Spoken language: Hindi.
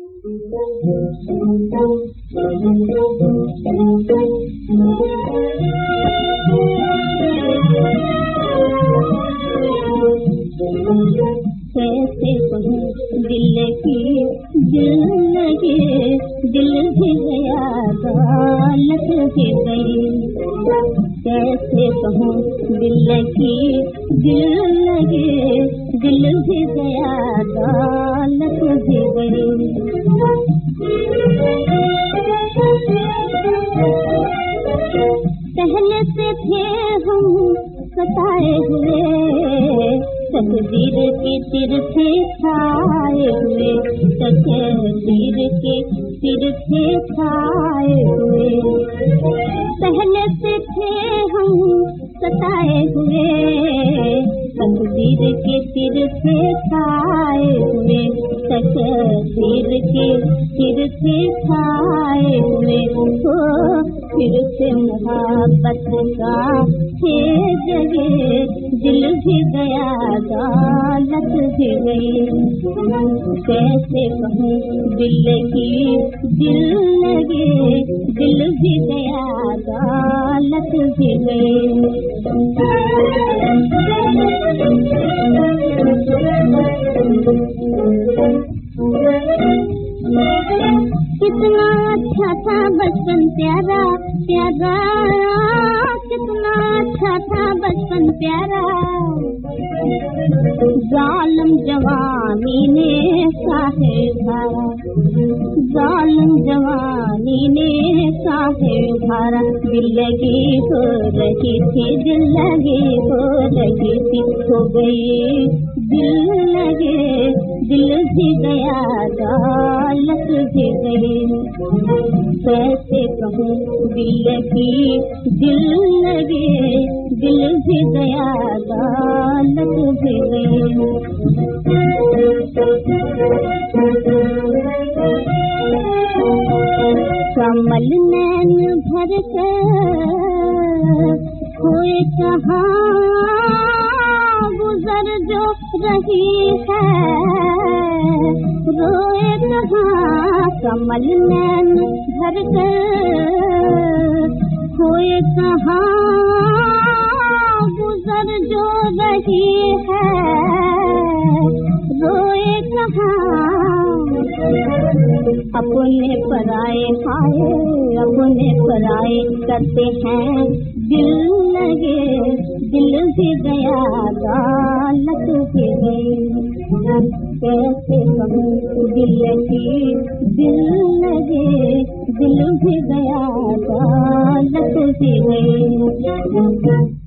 कैसे कहूँ दिल की दिल लगे, दिल भी गया दौलत भी गई। कैसे कहूँ दिल की दिल लगे, दिल भी गया दौलत भी गई। पहले से थे हम सताए हुए, तकदीर के तिरछे खाए हुए, तकदीर के तिरछे खाए हुए। पहले से थे हम सताए हुए, तकदीर के तिरछे खाए हुए, तकदीर के तिरछे खाए हुए। हो फिर से मोहब्बत का थे जगे, दिल भी गया दौलत भी गई। कैसे कहूँ दिल की दिल लगे, दिल भी गया दौलत भी गई। कितना अच्छा था बचपन प्यारा प्यारा, कितना अच्छा था बचपन प्यारा। जालिम जवानी ने साहे धारा, जालिम जवानी ने साहे धारा। दिल लगी हो रही थी, दिल लगी हो रही थी, हो गई दिल लगे, दिल भी गया दौलत भी गई। कैसे कहूँ दिल की दिल लगे, दिल भी गया दौलत भी गई। कमल नैन भर कर खोए कहाँ गुजर जो रही है, रोए कहाँ कमल नैन भर कर खोए कहाँ गुजर जो रही है, रोए कहाँ। अपने पराए हाय, अपने पराए करते हैं दिल लगे, दिल भी गया दौलत भी गई। कैसे कहूँ दिल की दिल लगे, दिल भी गया दौलत भी गई।